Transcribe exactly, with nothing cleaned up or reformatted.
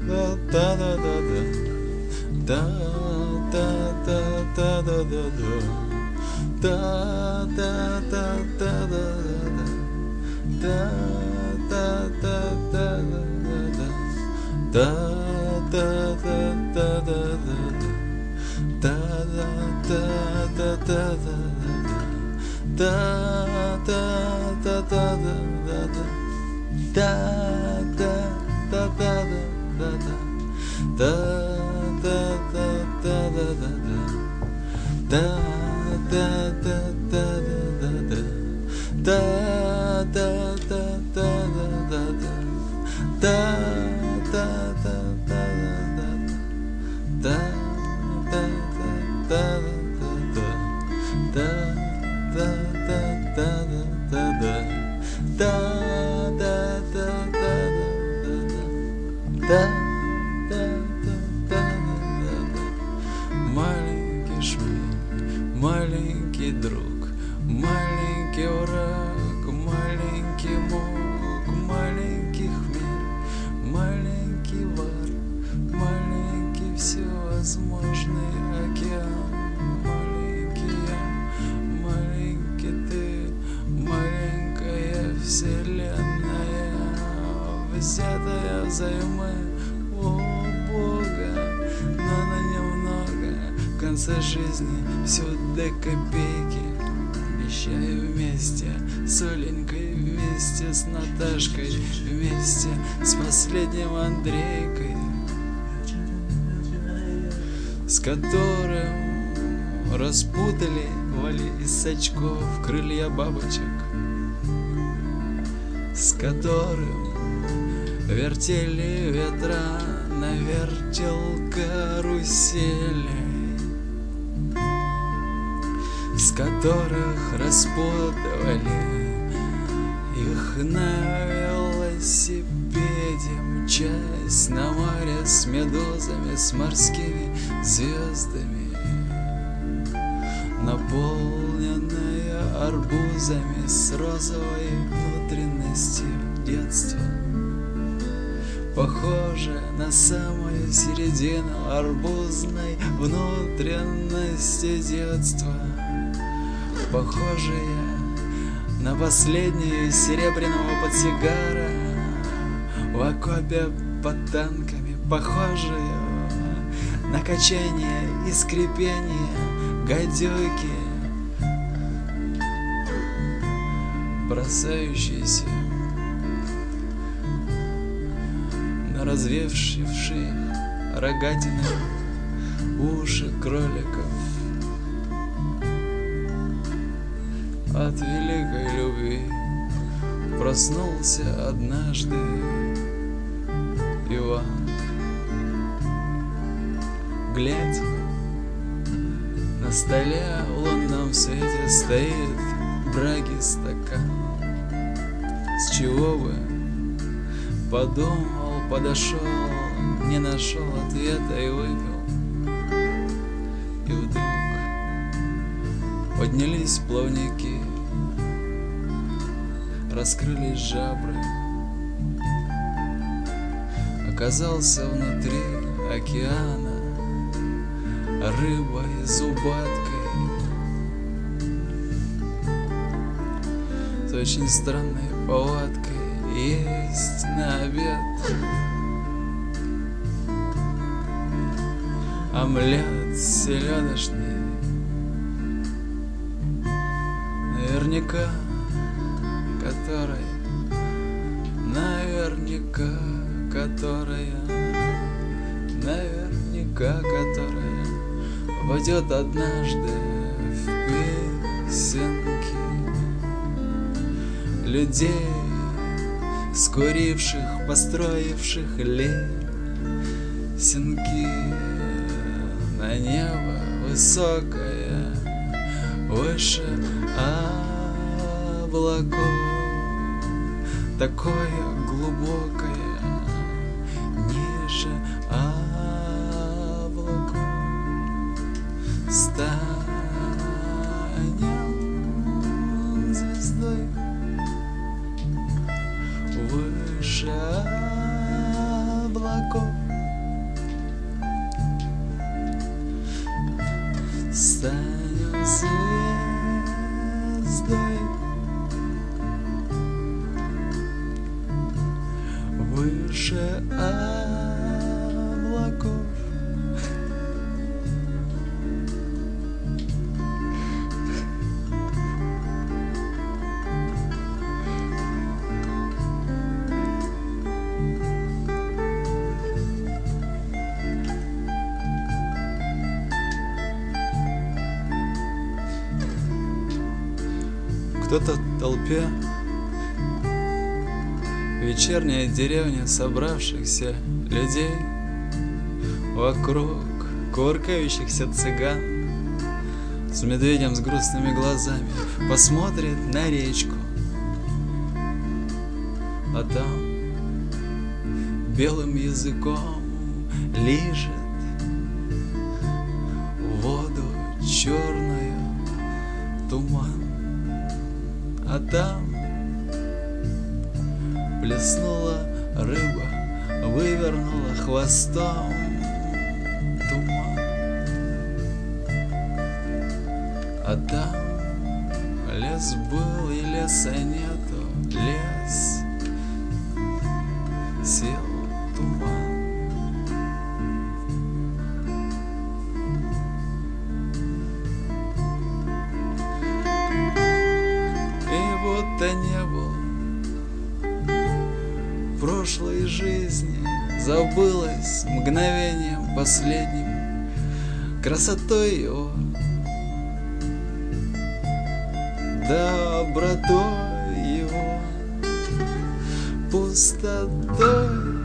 Маленький шмель, маленький друг, маленький враг, маленький мук, маленький хмель, маленький вар, маленький всевозможный океан, маленький я, маленький ты, маленькая вселенная, взятая взаймы у Бога, но на немного. В конце жизни все до копейки. Обещаю вместе с Оленькой, вместе с Наташкой, вместе с последним Андрейкой, с которым распутали вали из очков крылья бабочек, с которым вертели ветра на вертел карусели, с которых распутывали их на велосипеде, мчась на море с медузами, с морскими звездами, наполненная арбузами, с розовой внутренностью детства, похоже на самую середину арбузной внутренности детства, похожая на последнюю серебряного портсигара в окопе под танками, похожая на качание и скрипение гадюки, бросающиеся на развевшившие рогатины уши кроликов. От великой любви проснулся однажды Иван. Глядь, на столе в лунном свете стоит браги стакан. С чего бы, подумал, подошел, не нашел ответа и выпил. И вдруг поднялись плавники, раскрылись жабры. Оказался внутри океана рыбой зубаткой, с очень странной повадкой есть на обед омлет селедочный. Наверняка, которая, наверняка, которая, наверняка, которая войдет однажды в песенки людей, скуривших, построивших лесенки на небо высокое, выше облаков, такое глубокое, ниже облаков. Станем звездой выше облаков. станем звездой выше облаков. Кто-то в толпе, вечерняя деревня собравшихся людей, вокруг кувыркающихся цыган, с медведем с грустными глазами посмотрит на речку, а там белым языком лижет воду черную туман. А там плеснула рыба, вывернула хвостом туман. А там лес был и леса нету, лес сел туман. Будто не было прошлой жизни, забылась мгновением последним, красотой его, добротой его, пустотой